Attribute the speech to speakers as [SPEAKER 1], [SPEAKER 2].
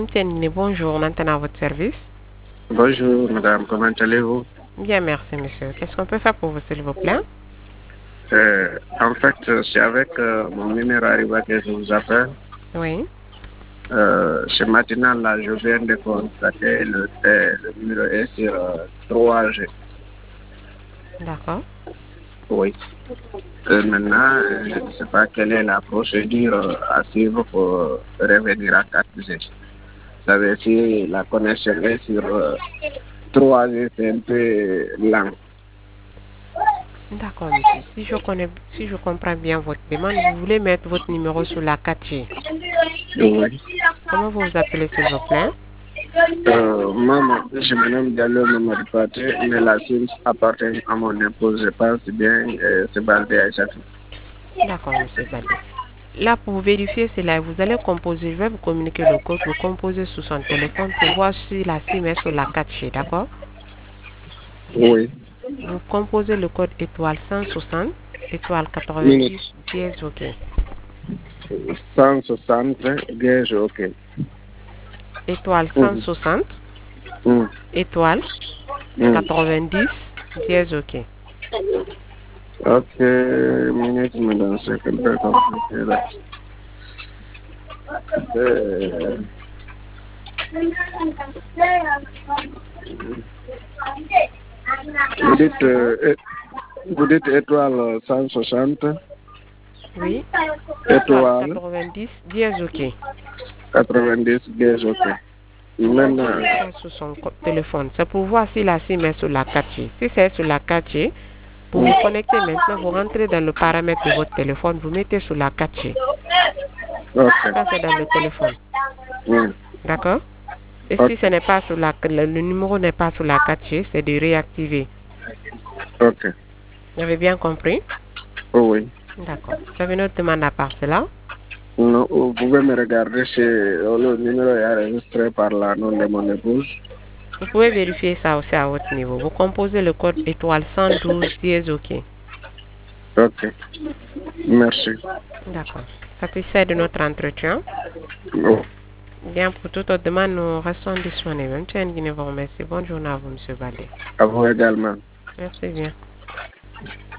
[SPEAKER 1] Mtienne, bonjour, maintenant à votre service.
[SPEAKER 2] Bonjour madame, comment allez-vous?
[SPEAKER 1] Bien, merci monsieur. Qu'est-ce qu'on peut faire pour vous, s'il vous plaît?
[SPEAKER 2] En fait, c'est avec mon numéro Arriva que je vous appelle.
[SPEAKER 1] Oui,
[SPEAKER 2] Ce matin-là, je viens de constater le numéro est sur 3G.
[SPEAKER 1] d'accord.
[SPEAKER 2] Oui. Maintenant, je ne sais pas quelle est la procédure à suivre pour revenir à 4G. Vous savez, si la connexion est sur 3G, c'est un peu lent.
[SPEAKER 1] D'accord, monsieur. Si je comprends bien votre demande, vous voulez mettre votre numéro sur la 4G.
[SPEAKER 2] Oui.
[SPEAKER 1] Comment vous vous appelez, s'il vous plaît?
[SPEAKER 2] Maman, je me nomme Diallo Mamadou Paté, mais la SIM appartient à mon épouse. Je pense bien c'est Baldé Aïchatou.
[SPEAKER 1] D'accord, monsieur Baldé. Là, pour vérifier cela, vous allez composer, je vais vous communiquer le code, vous composez sur son téléphone pour voir si la SIM est sur la 4G, d'accord?
[SPEAKER 2] Oui.
[SPEAKER 1] Vous composez le code étoile 160, étoile
[SPEAKER 2] Minute.
[SPEAKER 1] 90, dièse OK.
[SPEAKER 2] 160, gage, ok.
[SPEAKER 1] Étoile
[SPEAKER 2] Mhm.
[SPEAKER 1] 160,
[SPEAKER 2] Mhm.
[SPEAKER 1] étoile
[SPEAKER 2] Mhm.
[SPEAKER 1] 90, dièse OK.
[SPEAKER 2] Ok, minute, madame, c'est un peu compliqué là. Euh, vous dites, vous dites étoile 160,
[SPEAKER 1] Oui, étoile
[SPEAKER 2] étoile
[SPEAKER 1] 90, dièse OK.
[SPEAKER 2] 90, gage, ok.
[SPEAKER 1] Vous
[SPEAKER 2] Maintenant,
[SPEAKER 1] composez ça sur son téléphone. C'est pour voir si la SIM est sur la 4G. Si c'est sur la 4G, pour vous connecter maintenant, vous rentrez dans le paramètre de votre téléphone, vous mettez sur la 4G.
[SPEAKER 2] ok.
[SPEAKER 1] Ça, c'est dans le téléphone.
[SPEAKER 2] Mhm.
[SPEAKER 1] D'accord? Et si
[SPEAKER 2] Ok,
[SPEAKER 1] ce n'est pas sur le numéro n'est pas sur la 4G, c'est de réactiver.
[SPEAKER 2] ok.
[SPEAKER 1] Vous avez bien compris?
[SPEAKER 2] Oh, oui.
[SPEAKER 1] D'accord. Vous avez une autre demande à part cela?
[SPEAKER 2] Non, vous pouvez me regarder si le numéro est enregistré par la nom de mon épouse.
[SPEAKER 1] Vous pouvez vérifier ça aussi à votre niveau. Vous composez le code étoile 112 dièse OK.
[SPEAKER 2] Ok, merci.
[SPEAKER 1] D'accord. Satisfait de notre entretien?
[SPEAKER 2] Oh,
[SPEAKER 1] Bien, pour toute autre demande, nous restons disponibles. Monsieur Nguyen vous remercie. Bonne journée à vous, monsieur Baldé.
[SPEAKER 2] à vous également.
[SPEAKER 1] Merci bien.